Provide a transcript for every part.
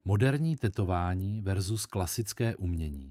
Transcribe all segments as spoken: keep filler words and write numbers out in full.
Moderní tetování versus klasické umění.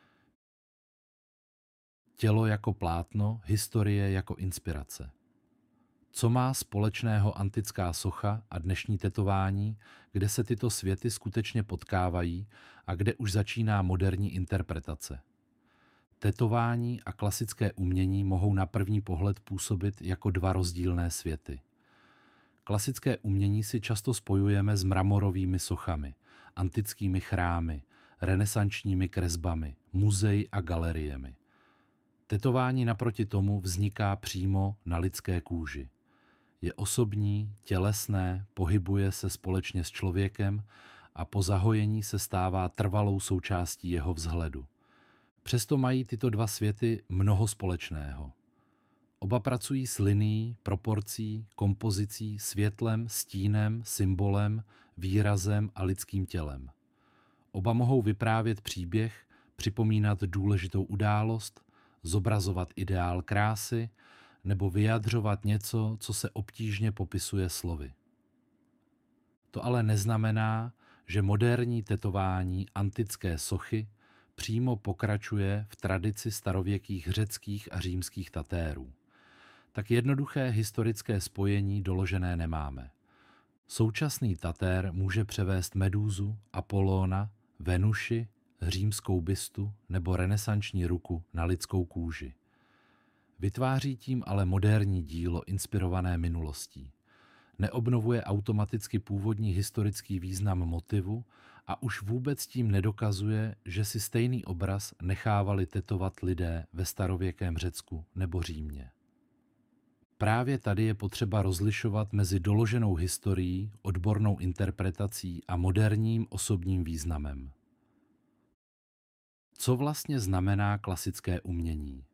Tělo jako plátno, historie jako inspirace. Co má společného antická socha a dnešní tetování, kde se tyto světy skutečně potkávají a kde už začíná moderní interpretace? Tetování a klasické umění mohou na první pohled působit jako dva rozdílné světy. Klasické umění si často spojujeme s mramorovými sochami, antickými chrámy, renesančními kresbami, muzeji a galeriemi. Tetování naproti tomu vzniká přímo na lidské kůži. Je osobní, tělesné, pohybuje se společně s člověkem a po zahojení se stává trvalou součástí jeho vzhledu. Přesto mají tyto dva světy mnoho společného. Oba pracují s linií, proporcí, kompozicí, světlem, stínem, symbolem, výrazem a lidským tělem. Oba mohou vyprávět příběh, připomínat důležitou událost, zobrazovat ideál krásy nebo vyjadřovat něco, co se obtížně popisuje slovy. To ale neznamená, že moderní tetování antické sochy přímo pokračuje v tradici starověkých řeckých a římských tatérů. Tak jednoduché historické spojení doložené nemáme. Současný tatér může převést Medúzu, Apolóna, Venuši, římskou bystu nebo renesanční ruku na lidskou kůži. Vytváří tím ale moderní dílo inspirované minulostí. Neobnovuje automaticky původní historický význam motivu a už vůbec tím nedokazuje, že si stejný obraz nechávali tetovat lidé ve starověkém Řecku nebo Římě. Právě tady je potřeba rozlišovat mezi doloženou historií, odbornou interpretací a moderním osobním významem. Co vlastně znamená klasické umění?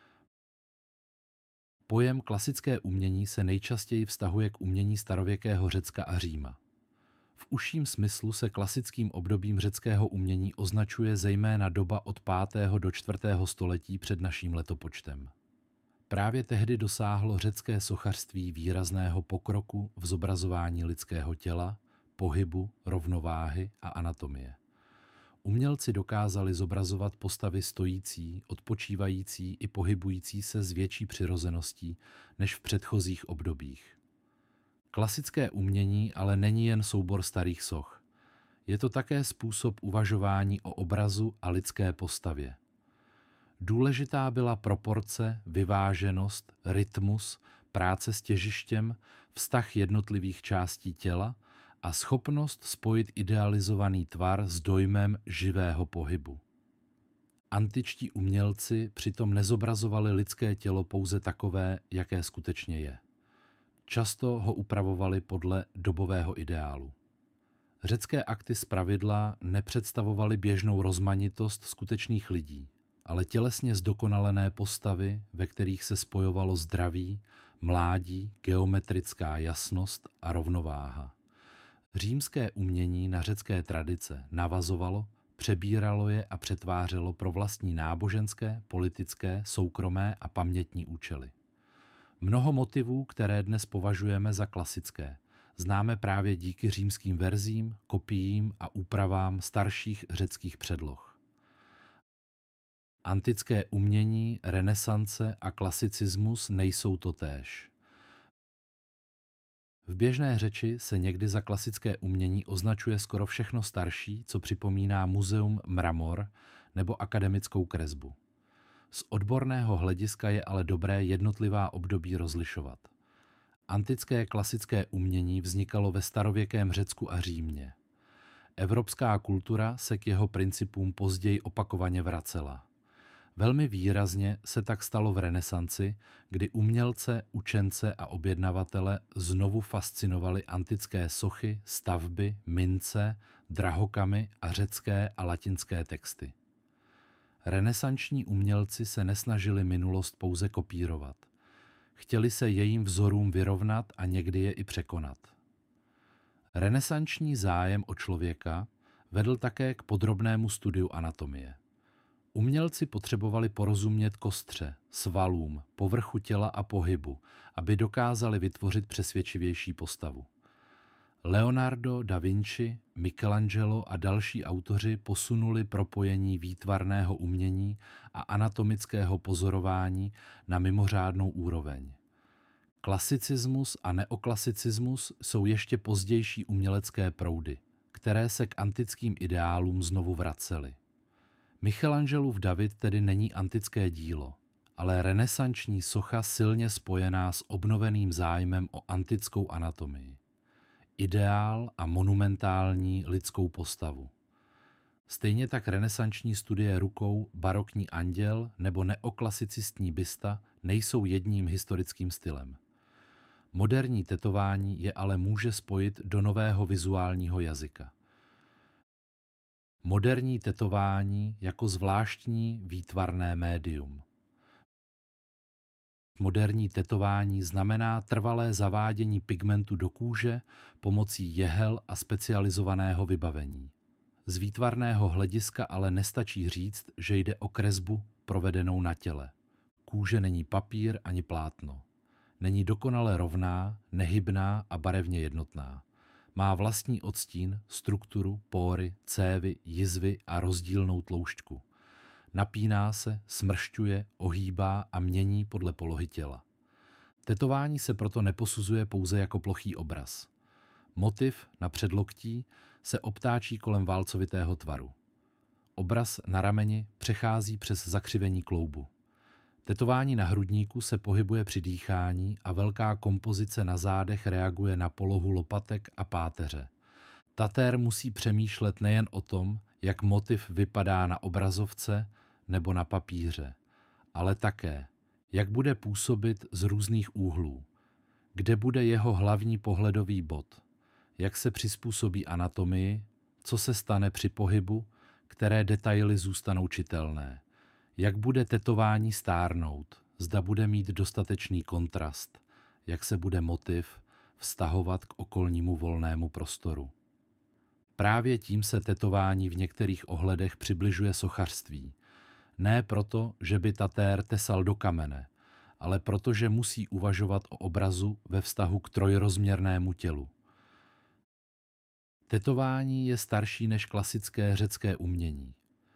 Pojem klasické umění se nejčastěji vztahuje k umění starověkého Řecka a Říma. V užším smyslu se klasickým obdobím řeckého umění označuje zejména doba od pátého do čtvrtého století před naším letopočtem. Právě tehdy dosáhlo řecké sochařství výrazného pokroku v zobrazování lidského těla, pohybu, rovnováhy a anatomie. Umělci dokázali zobrazovat postavy stojící, odpočívající i pohybující se s větší přirozeností než v předchozích obdobích. Klasické umění ale není jen soubor starých soch. Je to také způsob uvažování o obrazu a lidské postavě. Důležitá byla proporce, vyváženost, rytmus, práce s těžištěm, vztah jednotlivých částí těla a schopnost spojit idealizovaný tvar s dojmem živého pohybu. Antičtí umělci přitom nezobrazovali lidské tělo pouze takové, jaké skutečně je. Často ho upravovali podle dobového ideálu. Řecké akty zpravidla nepředstavovaly běžnou rozmanitost skutečných lidí, ale tělesně zdokonalené postavy, ve kterých se spojovalo zdraví, mládí, geometrická jasnost a rovnováha. Římské umění na řecké tradice navazovalo, přebíralo je a přetvářelo pro vlastní náboženské, politické, soukromé a pamětní účely. Mnoho motivů, které dnes považujeme za klasické, známe právě díky římským verzím, kopiím a úpravám starších řeckých předloh. Antické umění, renesance a klasicismus nejsou totéž. V běžné řeči se někdy za klasické umění označuje skoro všechno starší, co připomíná muzeum mramor nebo akademickou kresbu. Z odborného hlediska je ale dobré jednotlivá období rozlišovat. Antické klasické umění vznikalo ve starověkém Řecku a Římě. Evropská kultura se k jeho principům později opakovaně vracela. Velmi výrazně se tak stalo v renesanci, kdy umělce, učence a objednavatele znovu fascinovaly antické sochy, stavby, mince, drahokamy a řecké a latinské texty. Renesanční umělci se nesnažili minulost pouze kopírovat. Chtěli se jejím vzorům vyrovnat a někdy je i překonat. Renesanční zájem o člověka vedl také k podrobnému studiu anatomie. Umělci potřebovali porozumět kostře, svalům, povrchu těla a pohybu, aby dokázali vytvořit přesvědčivější postavu. Leonardo da Vinci, Michelangelo a další autoři posunuli propojení výtvarného umění a anatomického pozorování na mimořádnou úroveň. Klasicismus a neoklasicismus jsou ještě pozdější umělecké proudy, které se k antickým ideálům znovu vracely. Michelangelův David tedy není antické dílo, ale renesanční socha silně spojená s obnoveným zájmem o antickou anatomii. Ideál a monumentální lidskou postavu. Stejně tak renesanční studie rukou, barokní anděl nebo neoklasicistní bysta nejsou jedním historickým stylem. Moderní tetování je ale může spojit do nového vizuálního jazyka. Moderní tetování jako zvláštní výtvarné médium. Moderní tetování znamená trvalé zavádění pigmentu do kůže pomocí jehel a specializovaného vybavení. Z výtvarného hlediska ale nestačí říct, že jde o kresbu provedenou na těle. Kůže není papír ani plátno. Není dokonale rovná, nehybná a barevně jednotná. Má vlastní odstín, strukturu, póry, cévy, jizvy a rozdílnou tloušťku. Napíná se, smršťuje, ohýbá a mění podle polohy těla. Tetování se proto neposuzuje pouze jako plochý obraz. Motiv na předloktí se obtáčí kolem válcovitého tvaru. Obraz na rameni přechází přes zakřivení kloubu. Tetování na hrudníku se pohybuje při dýchání a velká kompozice na zádech reaguje na polohu lopatek a páteře. Tatér musí přemýšlet nejen o tom, jak motiv vypadá na obrazovce nebo na papíře, ale také, jak bude působit z různých úhlů, kde bude jeho hlavní pohledový bod, jak se přizpůsobí anatomii, co se stane při pohybu, které detaily zůstanou čitelné, jak bude tetování stárnout, zda bude mít dostatečný kontrast, jak se bude motiv vztahovat k okolnímu volnému prostoru. Právě tím se tetování v některých ohledech přibližuje sochařství. Ne proto, že by tatér tesal do kamene, ale proto, že musí uvažovat o obrazu ve vztahu k trojrozměrnému tělu. Tetování je starší než klasické řecké umění.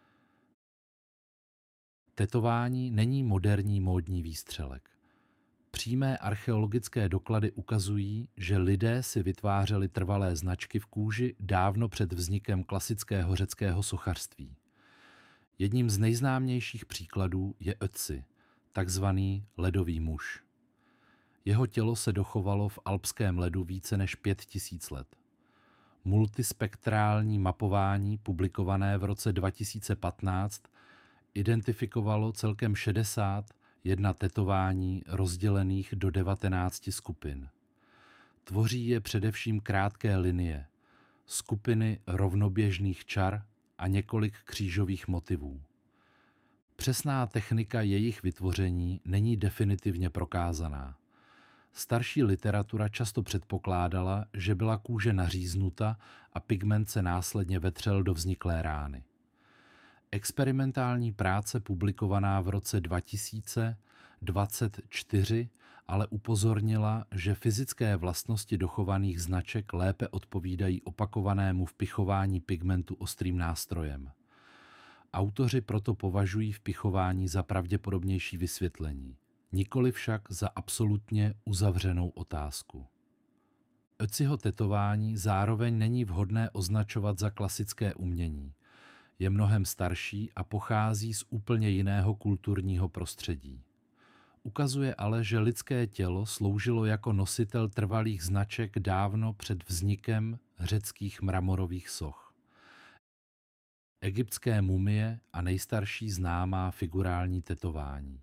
Tetování není moderní módní výstřelek. Přímé archeologické doklady ukazují, že lidé si vytvářeli trvalé značky v kůži dávno před vznikem klasického řeckého sochařství. Jedním z nejznámějších příkladů je Ötzi, takzvaný ledový muž. Jeho tělo se dochovalo v alpském ledu více než pět tisíc let. Multispektrální mapování publikované v roce dva tisíce patnáct identifikovalo celkem šedesát jedna tetování rozdělených do devatenácti skupin. Tvoří je především krátké linie, skupiny rovnoběžných čar a několik křížových motivů. Přesná technika jejich vytvoření není definitivně prokázaná. Starší literatura často předpokládala, že byla kůže naříznuta a pigment se následně vetřel do vzniklé rány. Experimentální práce publikovaná v roce dva tisíce dvacet čtyři ale upozornila, že fyzické vlastnosti dochovaných značek lépe odpovídají opakovanému vpichování pigmentu ostrým nástrojem. Autoři proto považují vpichování za pravděpodobnější vysvětlení, nikoli však za absolutně uzavřenou otázku. Ötziho tetování zároveň není vhodné označovat za klasické umění. Je mnohem starší a pochází z úplně jiného kulturního prostředí. Ukazuje ale, že lidské tělo sloužilo jako nositel trvalých značek dávno před vznikem řeckých mramorových soch. Egyptské mumie a nejstarší známá figurální tetování.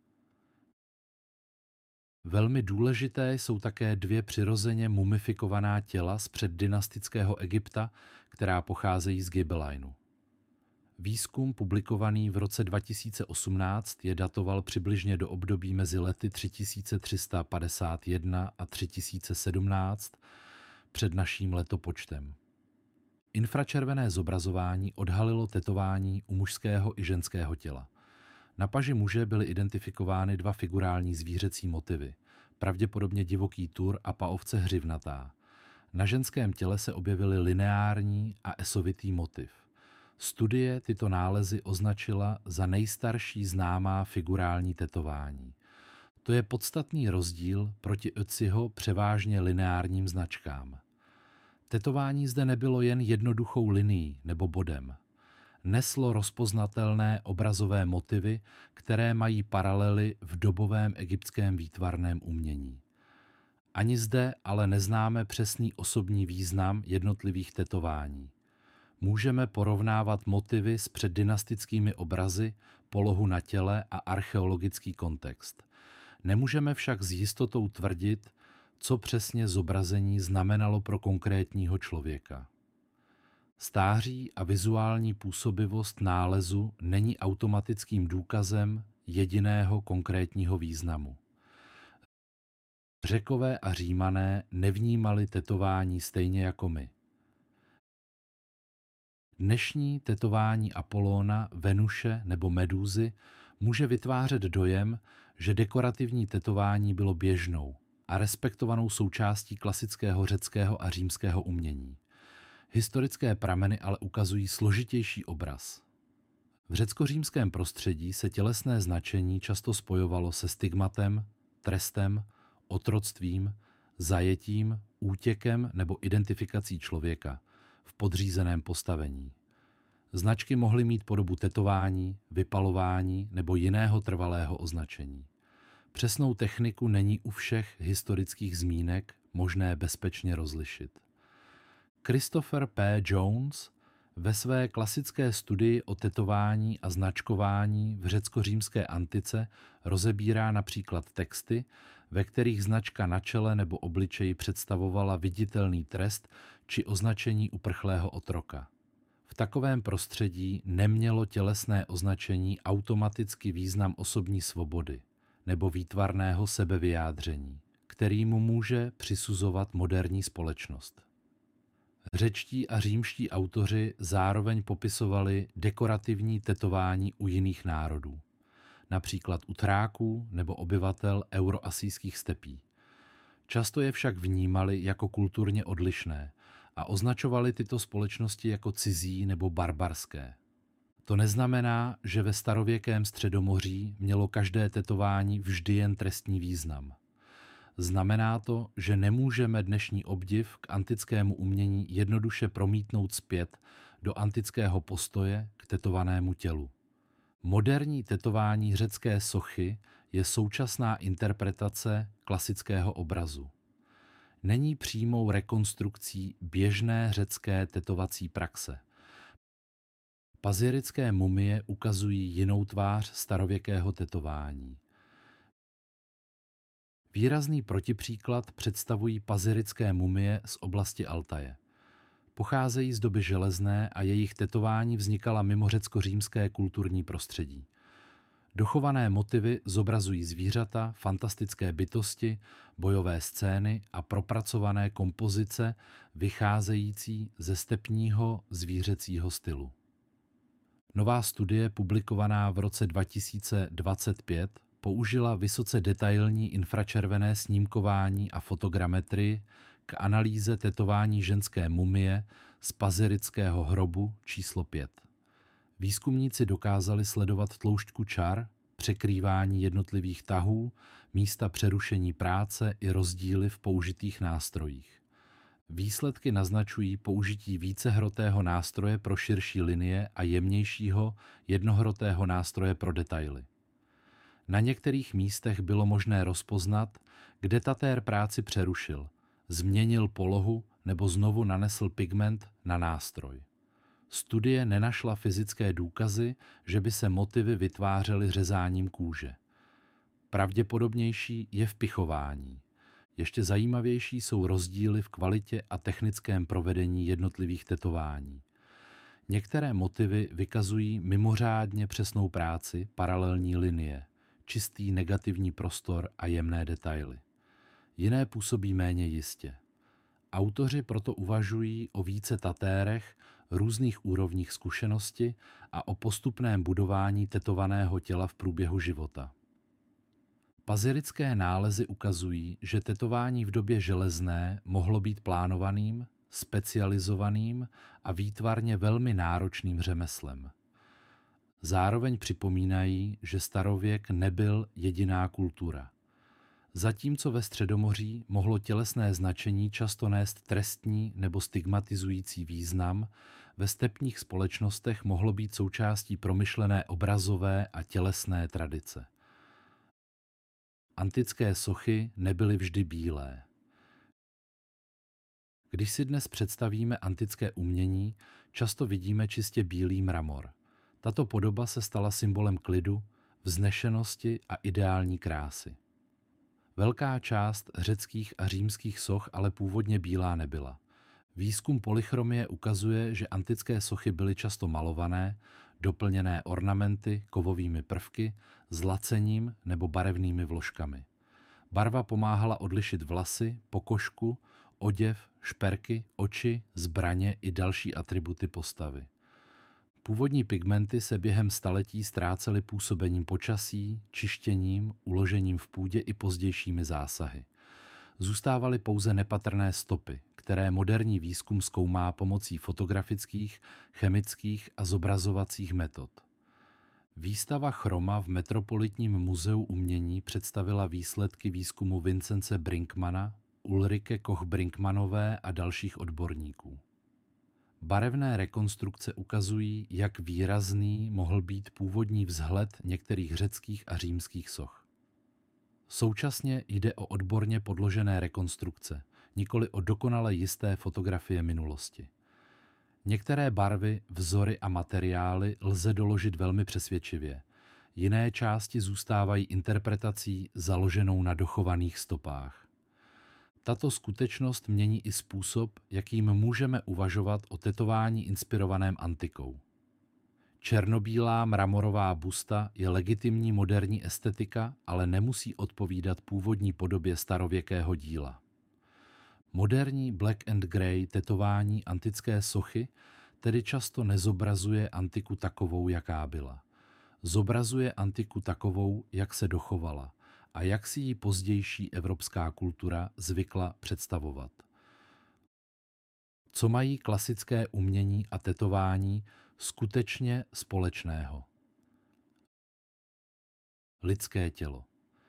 Velmi důležité jsou také dvě přirozeně mumifikovaná těla z předdynastického Egypta, která pocházejí z Gibelinu. Výzkum publikovaný v roce dva tisíce osmnáct je datoval přibližně do období mezi lety tři tisíce tři sta padesát jedna a tři tisíce sedmnáct před naším letopočtem. Infračervené zobrazování odhalilo tetování u mužského i ženského těla. Na paži muže byly identifikovány dva figurální zvířecí motivy, pravděpodobně divoký tur a paovce hřivnatá. Na ženském těle se objevily lineární a esovitý motiv. Studie tyto nálezy označila za nejstarší známá figurální tetování. To je podstatný rozdíl proti Ötziho převážně lineárním značkám. Tetování zde nebylo jen jednoduchou linií nebo bodem. Neslo rozpoznatelné obrazové motivy, které mají paralely v dobovém egyptském výtvarném umění. Ani zde ale neznáme přesný osobní význam jednotlivých tetování. Můžeme porovnávat motivy s předdynastickými obrazy, polohu na těle a archeologický kontext. Nemůžeme však s jistotou tvrdit, co přesně zobrazení znamenalo pro konkrétního člověka. Stáří a vizuální působivost nálezu není automatickým důkazem jediného konkrétního významu. Řekové a Římané nevnímali tetování stejně jako my. Dnešní tetování Apolóna, Venuše nebo Medúzy může vytvářet dojem, že dekorativní tetování bylo běžnou a respektovanou součástí klasického řeckého a římského umění. Historické prameny ale ukazují složitější obraz. V řecko-římském prostředí se tělesné značení často spojovalo se stigmatem, trestem, otroctvím, zajetím, útěkem nebo identifikací člověka v podřízeném postavení. Značky mohly mít podobu tetování, vypalování nebo jiného trvalého označení. Přesnou techniku není u všech historických zmínek možné bezpečně rozlišit. Christopher P. Jones ve své klasické studii o tetování a značkování v řecko-římské antice rozebírá například texty, ve kterých značka na čele nebo obličeji představovala viditelný trest či označení uprchlého otroka. V takovém prostředí nemělo tělesné označení automaticky význam osobní svobody nebo výtvarného sebevyjádření, který mu může přisuzovat moderní společnost. Řečtí a římští autoři zároveň popisovali dekorativní tetování u jiných národů, například u Thráků nebo obyvatel euroasijských stepí. Často je však vnímali jako kulturně odlišné a označovali tyto společnosti jako cizí nebo barbarské. To neznamená, že ve starověkém Středomoří mělo každé tetování vždy jen trestní význam. Znamená to, že nemůžeme dnešní obdiv k antickému umění jednoduše promítnout zpět do antického postoje k tetovanému tělu. Moderní tetování řecké sochy je současná interpretace klasického obrazu. Není přímou rekonstrukcí běžné řecké tetovací praxe. Pazyrické mumie ukazují jinou tvář starověkého tetování. Výrazný protipříklad představují pazyrické mumie z oblasti Altaje. Pocházejí z doby železné a jejich tetování vznikala mimo řecko-římské kulturní prostředí. Dochované motivy zobrazují zvířata, fantastické bytosti, bojové scény a propracované kompozice vycházející ze stepního zvířecího stylu. Nová studie publikovaná v roce dva tisíce dvacet pět použila vysoce detailní infračervené snímkování a fotogrametrii k analýze tetování ženské mumie z pazyrického hrobu číslo pět. Výzkumníci dokázali sledovat tloušťku čar, překrývání jednotlivých tahů, místa přerušení práce i rozdíly v použitých nástrojích. Výsledky naznačují použití vícehrotého nástroje pro širší linie a jemnějšího jednohrotého nástroje pro detaily. Na některých místech bylo možné rozpoznat, kde tatér práci přerušil, změnil polohu nebo znovu nanesl pigment na nástroj. Studie nenašla fyzické důkazy, že by se motivy vytvářely řezáním kůže. Pravděpodobnější je vpichování. Ještě zajímavější jsou rozdíly v kvalitě a technickém provedení jednotlivých tetování. Některé motivy vykazují mimořádně přesnou práci, paralelní linie, čistý negativní prostor a jemné detaily. Jiné působí méně jistě. Autoři proto uvažují o více tatérech, různých úrovních zkušenosti a o postupném budování tetovaného těla v průběhu života. Pazyrické nálezy ukazují, že tetování v době železné mohlo být plánovaným, specializovaným a výtvarně velmi náročným řemeslem. Zároveň připomínají, že starověk nebyl jediná kultura. Zatímco ve Středomoří mohlo tělesné značení často nést trestní nebo stigmatizující význam, ve stepních společnostech mohlo být součástí promyšlené obrazové a tělesné tradice. Antické sochy nebyly vždy bílé. Když si dnes představíme antické umění, často vidíme čistě bílý mramor. Tato podoba se stala symbolem klidu, vznešenosti a ideální krásy. Velká část řeckých a římských soch ale původně bílá nebyla. Výzkum polychromie ukazuje, že antické sochy byly často malované, doplněné ornamenty, kovovými prvky, zlacením nebo barevnými vložkami. Barva pomáhala odlišit vlasy, pokožku, oděv, šperky, oči, zbraně i další atributy postavy. Původní pigmenty se během staletí ztrácely působením počasí, čištěním, uložením v půdě i pozdějšími zásahy. Zůstávaly pouze nepatrné stopy, které moderní výzkum zkoumá pomocí fotografických, chemických a zobrazovacích metod. Výstava chroma v Metropolitním muzeu umění představila výsledky výzkumu Vincence Brinkmana, Ulrike Koch-Brinkmanové a dalších odborníků. Barevné rekonstrukce ukazují, jak výrazný mohl být původní vzhled některých řeckých a římských soch. Současně jde o odborně podložené rekonstrukce, nikoli o dokonale jisté fotografie minulosti. Některé barvy, vzory a materiály lze doložit velmi přesvědčivě. Jiné části zůstávají interpretací založenou na dochovaných stopách. Tato skutečnost mění i způsob, jakým můžeme uvažovat o tetování inspirovaném antikou. Černobílá mramorová busta je legitimní moderní estetika, ale nemusí odpovídat původní podobě starověkého díla. Moderní black and grey tetování antické sochy tedy často nezobrazuje antiku takovou, jaká byla. Zobrazuje antiku takovou, jak se dochovala a jak si ji pozdější evropská kultura zvykla představovat. Co mají klasické umění a tetování skutečně společného? Lidské tělo.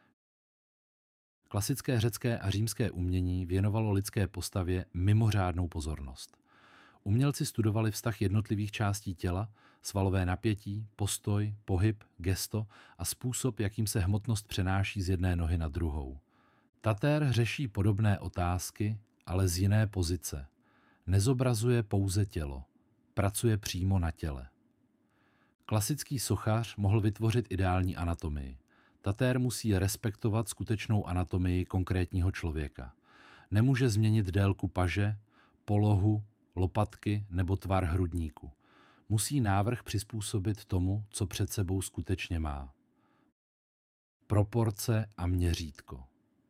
Klasické řecké a římské umění věnovalo lidské postavě mimořádnou pozornost. Umělci studovali vztah jednotlivých částí těla, svalové napětí, postoj, pohyb, gesto a způsob, jakým se hmotnost přenáší z jedné nohy na druhou. Tatér řeší podobné otázky, ale z jiné pozice. Nezobrazuje pouze tělo, pracuje přímo na těle. Klasický sochař mohl vytvořit ideální anatomii. Tatér musí respektovat skutečnou anatomii konkrétního člověka. Nemůže změnit délku paže, polohu, lopatky nebo tvar hrudníku. Musí návrh přizpůsobit tomu, co před sebou skutečně má. Proporce a měřítko.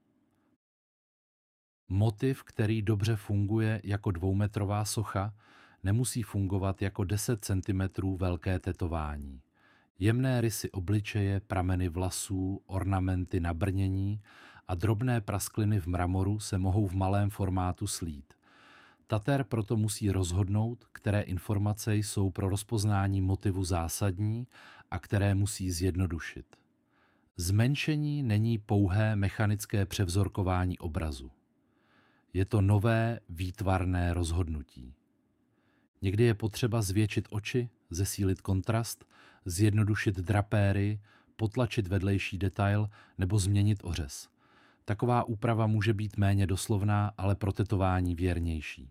Motiv, který dobře funguje jako dvoumetrová socha, nemusí fungovat jako deset centimetrů velké tetování. Jemné rysy obličeje, prameny vlasů, ornamenty na brnění a drobné praskliny v mramoru se mohou v malém formátu slít. Tatér proto musí rozhodnout, které informace jsou pro rozpoznání motivu zásadní a které musí zjednodušit. Zmenšení není pouhé mechanické převzorkování obrazu. Je to nové výtvarné rozhodnutí. Někdy je potřeba zvětšit oči, zesílit kontrast, zjednodušit drapéry, potlačit vedlejší detail nebo změnit ořez. Taková úprava může být méně doslovná, ale pro tetování věrnější.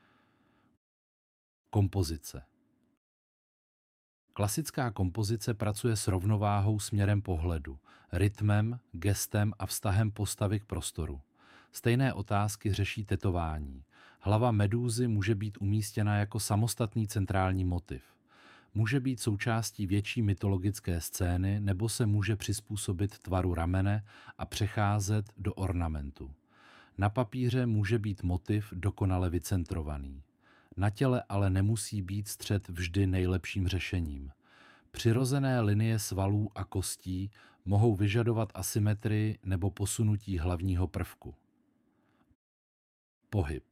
Kompozice. Klasická kompozice pracuje s rovnováhou směrem pohledu, rytmem, gestem a vztahem postavy k prostoru. Stejné otázky řeší tetování. Hlava medúzy může být umístěna jako samostatný centrální motiv. Může být součástí větší mytologické scény nebo se může přizpůsobit tvaru ramene a přecházet do ornamentu. Na papíře může být motiv dokonale vycentrovaný. Na těle ale nemusí být střed vždy nejlepším řešením. Přirozené linie svalů a kostí mohou vyžadovat asymetrii nebo posunutí hlavního prvku. Pohyb.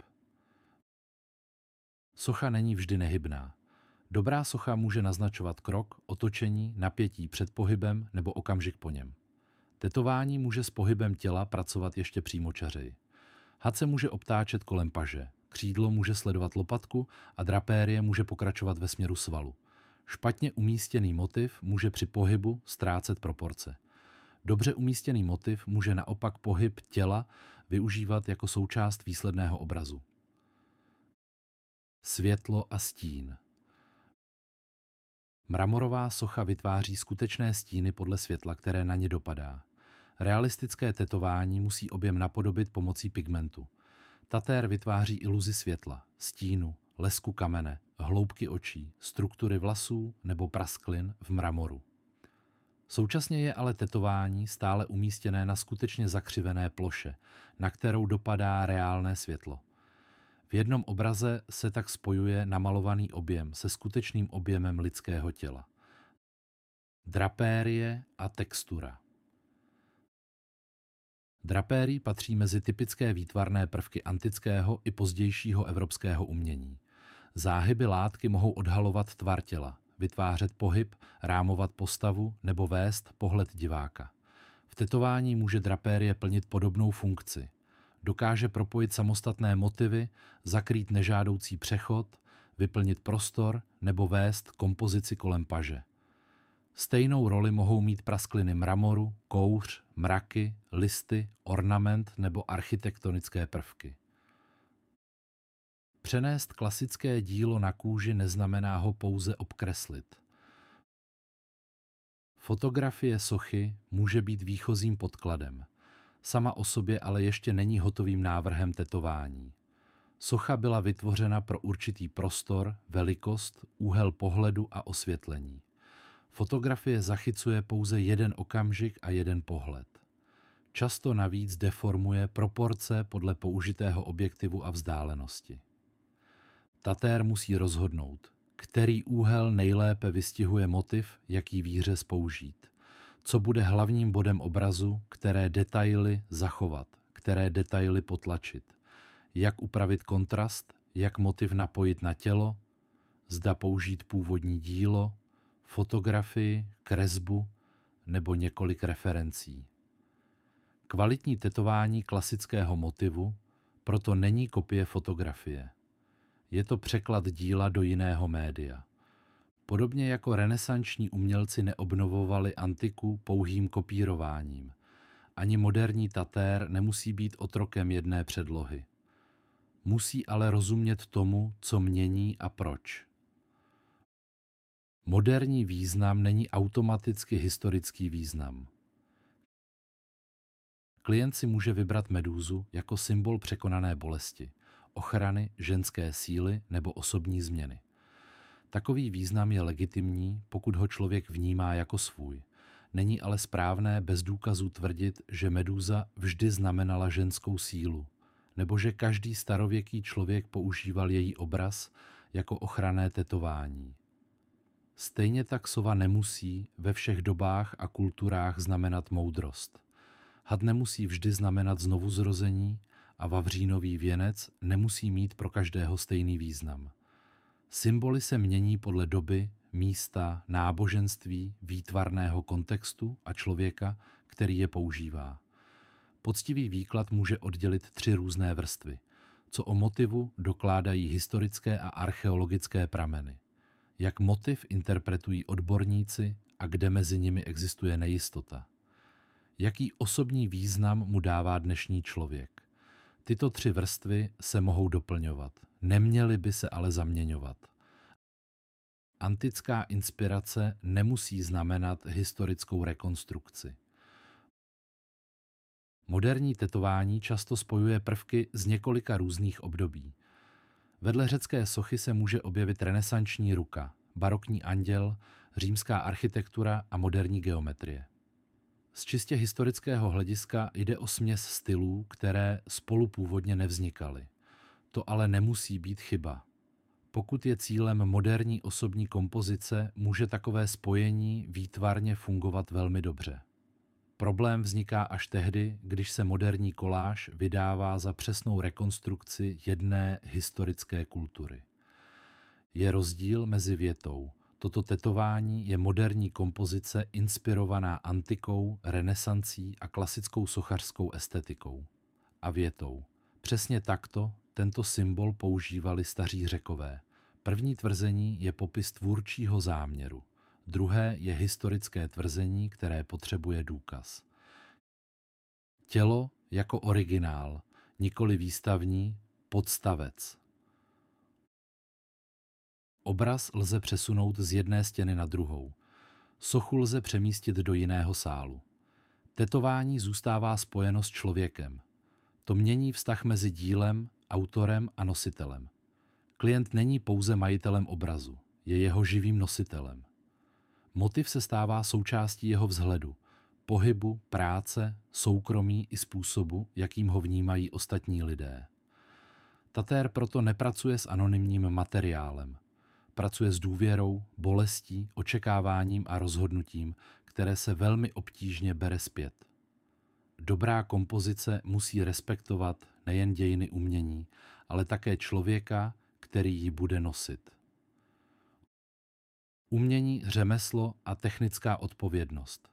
Socha není vždy nehybná. Dobrá socha může naznačovat krok, otočení, napětí před pohybem nebo okamžik po něm. Tetování může s pohybem těla pracovat ještě přímočařeji. Had se může obtáčet kolem paže, křídlo může sledovat lopatku a drapérie může pokračovat ve směru svalu. Špatně umístěný motiv může při pohybu ztrácet proporce. Dobře umístěný motiv může naopak pohyb těla využívat jako součást výsledného obrazu. Světlo a stín. Mramorová socha vytváří skutečné stíny podle světla, které na ně dopadá. Realistické tetování musí objem napodobit pomocí pigmentu. Tatér vytváří iluzi světla, stínu, lesku kamene, hloubky očí, struktury vlasů nebo prasklin v mramoru. Současně je ale tetování stále umístěné na skutečně zakřivené ploše, na kterou dopadá reálné světlo. V jednom obraze se tak spojuje namalovaný objem se skutečným objemem lidského těla. Drapérie a textura. Drapérie patří mezi typické výtvarné prvky antického i pozdějšího evropského umění. Záhyby látky mohou odhalovat tvar těla, vytvářet pohyb, rámovat postavu nebo vést pohled diváka. V tetování může drapérie plnit podobnou funkci. Dokáže propojit samostatné motivy, zakrýt nežádoucí přechod, vyplnit prostor nebo vést kompozici kolem paže. Stejnou roli mohou mít praskliny mramoru, kouř, mraky, listy, ornament nebo architektonické prvky. Přenést klasické dílo na kůži neznamená ho pouze obkreslit. Fotografie sochy může být výchozím podkladem. Sama o sobě ale ještě není hotovým návrhem tetování. Socha byla vytvořena pro určitý prostor, velikost, úhel pohledu a osvětlení. Fotografie zachycuje pouze jeden okamžik a jeden pohled. Často navíc deformuje proporce podle použitého objektivu a vzdálenosti. Tatér musí rozhodnout, který úhel nejlépe vystihuje motiv, jaký výřez použít. Co bude hlavním bodem obrazu, které detaily zachovat, které detaily potlačit. Jak upravit kontrast, jak motiv napojit na tělo, zda použít původní dílo, fotografii, kresbu nebo několik referencí. Kvalitní tetování klasického motivu proto není kopie fotografie. Je to překlad díla do jiného média. Podobně jako renesanční umělci neobnovovali antiku pouhým kopírováním. Ani moderní tatér nemusí být otrokem jedné předlohy. Musí ale rozumět tomu, co mění a proč. Moderní význam není automaticky historický význam. Klient si může vybrat medúzu jako symbol překonané bolesti, ochrany, ženské síly nebo osobní změny. Takový význam je legitimní, pokud ho člověk vnímá jako svůj. Není ale správné bez důkazů tvrdit, že medúza vždy znamenala ženskou sílu, nebo že každý starověký člověk používal její obraz jako ochranné tetování. Stejně tak sova nemusí ve všech dobách a kulturách znamenat moudrost. Had nemusí vždy znamenat znovuzrození a vavřínový věnec nemusí mít pro každého stejný význam. Symboly se mění podle doby, místa, náboženství, výtvarného kontextu a člověka, který je používá. Poctivý výklad může oddělit tři různé vrstvy, co o motivu dokládají historické a archeologické prameny. Jak motiv interpretují odborníci a kde mezi nimi existuje nejistota. Jaký osobní význam mu dává dnešní člověk. Tyto tři vrstvy se mohou doplňovat, neměly by se ale zaměňovat. Antická inspirace nemusí znamenat historickou rekonstrukci. Moderní tetování často spojuje prvky z několika různých období. Vedle řecké sochy se může objevit renesanční ruka, barokní anděl, římská architektura a moderní geometrie. Z čistě historického hlediska jde o směs stylů, které spolu původně nevznikaly. To ale nemusí být chyba. Pokud je cílem moderní osobní kompozice, může takové spojení výtvarně fungovat velmi dobře. Problém vzniká až tehdy, když se moderní koláž vydává za přesnou rekonstrukci jedné historické kultury. Je rozdíl mezi větou: toto tetování je moderní kompozice inspirovaná antikou, renesancí a klasickou sochařskou estetikou. A větou: přesně takto tento symbol používali staří Řekové. První tvrzení je popis tvůrčího záměru. Druhé je historické tvrzení, které potřebuje důkaz. Tělo jako originál, nikoli výstavní, podstavec. Obraz lze přesunout z jedné stěny na druhou. Sochu lze přemístit do jiného sálu. Tetování zůstává spojeno s člověkem. To mění vztah mezi dílem, autorem a nositelem. Klient není pouze majitelem obrazu, je jeho živým nositelem. Motiv se stává součástí jeho vzhledu, pohybu, práce, soukromí i způsobu, jakým ho vnímají ostatní lidé. Tatér proto nepracuje s anonymním materiálem. Pracuje s důvěrou, bolestí, očekáváním a rozhodnutím, které se velmi obtížně bere zpět. Dobrá kompozice musí respektovat nejen dějiny umění, ale také člověka, který ji bude nosit. Umění, řemeslo a technická odpovědnost.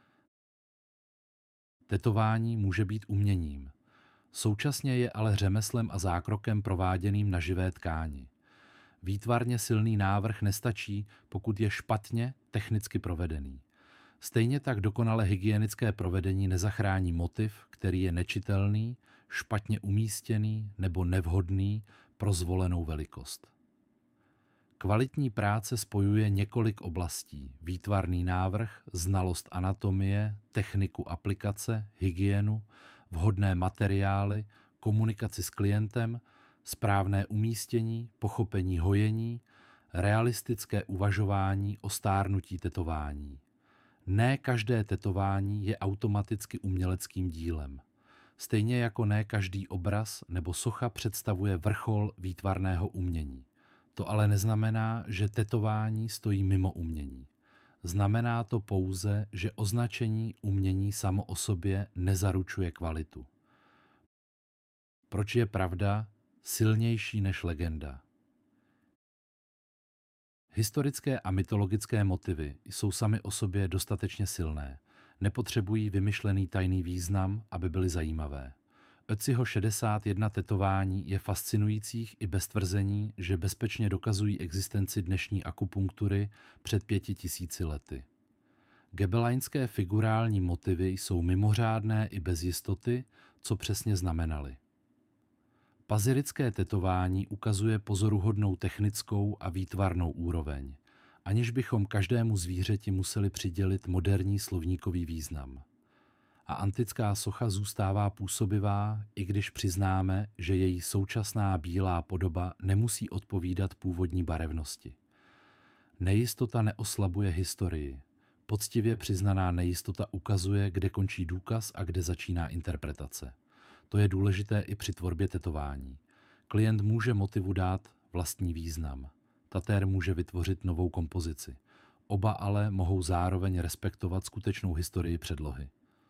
Tetování může být uměním. Současně je ale řemeslem a zákrokem prováděným na živé tkáni. Výtvarně silný návrh nestačí, pokud je špatně technicky provedený. Stejně tak dokonale hygienické provedení nezachrání motiv, který je nečitelný, špatně umístěný nebo nevhodný pro zvolenou velikost. Kvalitní práce spojuje několik oblastí: výtvarný návrh, znalost anatomie, techniku aplikace, hygienu, vhodné materiály, komunikaci s klientem, správné umístění, pochopení hojení, realistické uvažování o stárnutí tetování. Ne každé tetování je automaticky uměleckým dílem. Stejně jako ne každý obraz nebo socha představuje vrchol výtvarného umění. To ale neznamená, že tetování stojí mimo umění. Znamená to pouze, že označení umění samo o sobě nezaručuje kvalitu. Proč je pravda silnější než legenda? Historické a mytologické motivy jsou samy o sobě dostatečně silné. Nepotřebují vymyšlený tajný význam, aby byly zajímavé. Ötziho šedesát jedna tetování je fascinujících i bez tvrzení, že bezpečně dokazují existenci dnešní akupunktury před pěti tisíci lety. Gebeleinské figurální motivy jsou mimořádné i bez jistoty, co přesně znamenaly. Pazirické tetování ukazuje pozoruhodnou technickou a výtvarnou úroveň, aniž bychom každému zvířeti museli přidělit moderní slovníkový význam. A antická socha zůstává působivá, i když přiznáme, že její současná bílá podoba nemusí odpovídat původní barevnosti. Nejistota neoslabuje historii. Poctivě přiznaná nejistota ukazuje, kde končí důkaz a kde začíná interpretace. To je důležité i při tvorbě tetování. Klient může motivu dát vlastní význam. Tatér může vytvořit novou kompozici. Oba ale mohou zároveň respektovat skutečnou historii předlohy.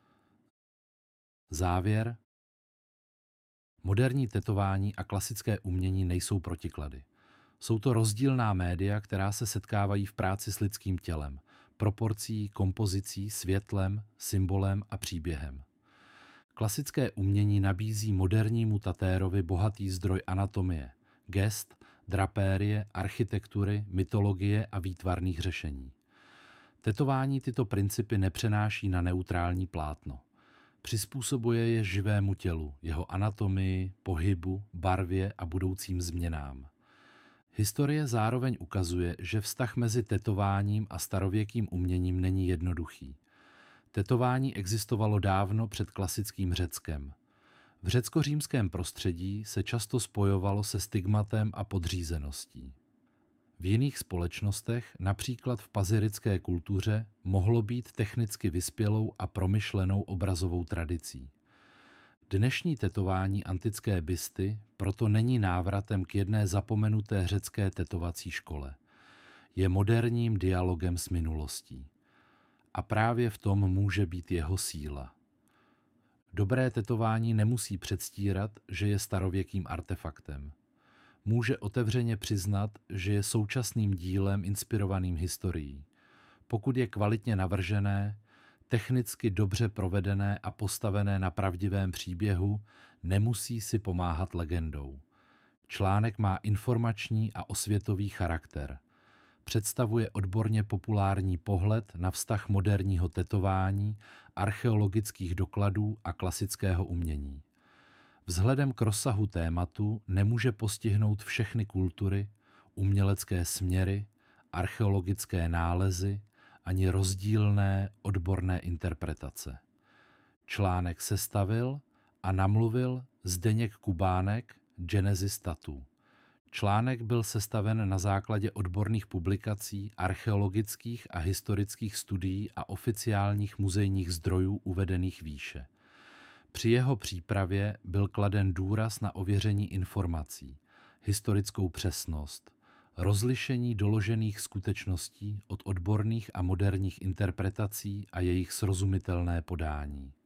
Závěr. Moderní tetování a klasické umění nejsou protiklady. Jsou to rozdílná média, která se setkávají v práci s lidským tělem, proporcí, kompozicí, světlem, symbolem a příběhem. Klasické umění nabízí modernímu tatérovi bohatý zdroj anatomie, gest, drapérie, architektury, mytologie a výtvarných řešení. Tetování tyto principy nepřenáší na neutrální plátno. Přizpůsobuje je živému tělu, jeho anatomii, pohybu, barvě a budoucím změnám. Historie zároveň ukazuje, že vztah mezi tetováním a starověkým uměním není jednoduchý. Tetování existovalo dávno před klasickým Řeckem. V řecko-římském prostředí se často spojovalo se stigmatem a podřízeností. V jiných společnostech, například v pazirické kultuře, mohlo být technicky vyspělou a promyšlenou obrazovou tradicí. Dnešní tetování antické bysty proto není návratem k jedné zapomenuté řecké tetovací škole. Je moderním dialogem s minulostí. A právě v tom může být jeho síla. Dobré tetování nemusí předstírat, že je starověkým artefaktem. Může otevřeně přiznat, že je současným dílem inspirovaným historií. Pokud je kvalitně navržené, technicky dobře provedené a postavené na pravdivém příběhu, nemusí si pomáhat legendou. Článek má informační a osvětový charakter. Představuje odborně populární pohled na vztah moderního tetování, archeologických dokladů a klasického umění. Vzhledem k rozsahu tématu nemůže postihnout všechny kultury, umělecké směry, archeologické nálezy ani rozdílné odborné interpretace. Článek sestavil a namluvil Zdeněk Kubánek, Genesis Tattoo. Článek byl sestaven na základě odborných publikací, archeologických a historických studií a oficiálních muzejních zdrojů uvedených výše. Při jeho přípravě byl kladen důraz na ověření informací, historickou přesnost, rozlišení doložených skutečností od odborných a moderních interpretací a jejich srozumitelné podání.